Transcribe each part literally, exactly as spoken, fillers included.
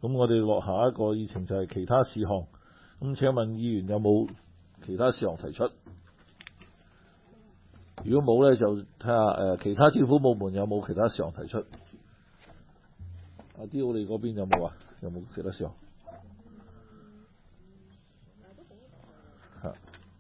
咁我哋落下一個議程就係其他事項。咁請問議員有冇其他事項提出？如果冇呢，就睇下誒其他政府部門有冇其他事項提出。阿刁，你嗰邊有冇啊？有冇其他事項？嚇。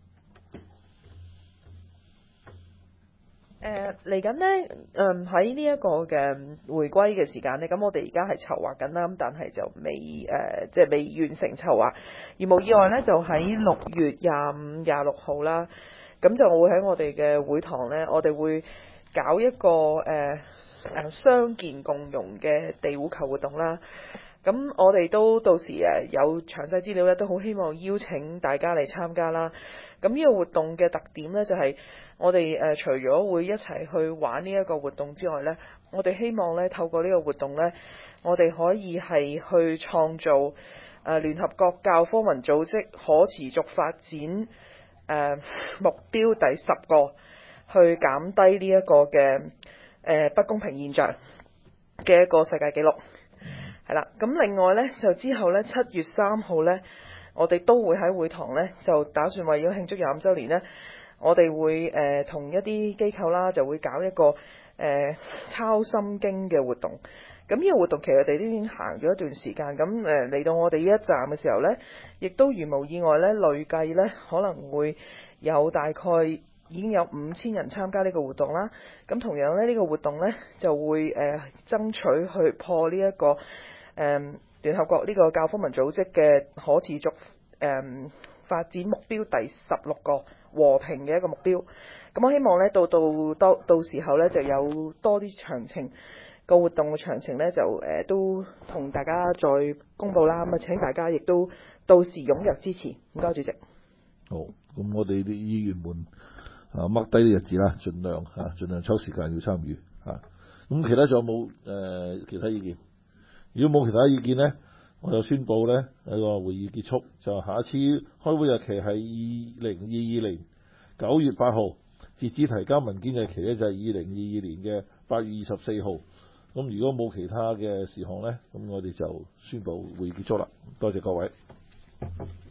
誒嚟緊呢，嗯喺呢一個嘅回歸嘅時間呢，咁我哋而家係籌劃緊啦，咁但係就未誒，即係未完成籌劃。而無意外呢，就喺六月廿五、廿六號啦，咁就會喺我哋嘅會堂呢，我哋會搞一個誒誒、呃、傷健共融嘅地壺球活動啦。咁我哋都到時誒有詳細資料咧，都好希望邀請大家嚟參加啦。咁呢個活動嘅特點呢，就係、是、我哋誒、呃、除咗會一齊去玩呢一個活動之外呢，我哋希望呢透過呢個活動呢，我哋可以係去創造誒、呃、聯合國教科文組織可持續發展誒、呃、目標第十個，去減低呢一個嘅誒、呃、不公平現象嘅一個世界紀錄。係啦，咁另外呢，就之後呢，七月三號呢，我哋都會喺會堂呢，就打算為咗慶祝廿五週年呢，我哋會誒同、呃、一啲機構啦，就會搞一個誒、呃、抄心經嘅活動。咁呢個活動其實我哋都已經行咗一段時間，咁誒嚟到我哋呢一站嘅時候呢，亦都如無意外呢，累計呢可能會有大概已經有五千人參加呢個活動啦。咁同樣呢，呢、呢個活動呢，就會誒、呃、爭取去破呢、呢、一個。誒、嗯、聯合國呢個教科文組織嘅可持續誒、嗯、發展目標第十六個和平嘅一個目標，咁我希望呢，到到到到時候呢，就有多啲詳情，個活動嘅詳情呢，就誒、呃、都同大家再公佈啦。咁啊請大家亦都到時踴躍支持。唔該，主席。 好，咁我哋啲議員們啊 mark 低啲日子啦，盡量嚇、啊，盡量抽時間要參與嚇。咁、啊、其他仲有冇誒、呃、其他意見？如果冇其他意見呢，我就宣佈呢呢個會議結束。就下一次開會日期係二零二二年九月八號，截止提交文件嘅日期呢就係二零二二年嘅八月二十四號。咁如果冇其他嘅事項呢，咁我哋就宣佈會議結束啦。多謝各位。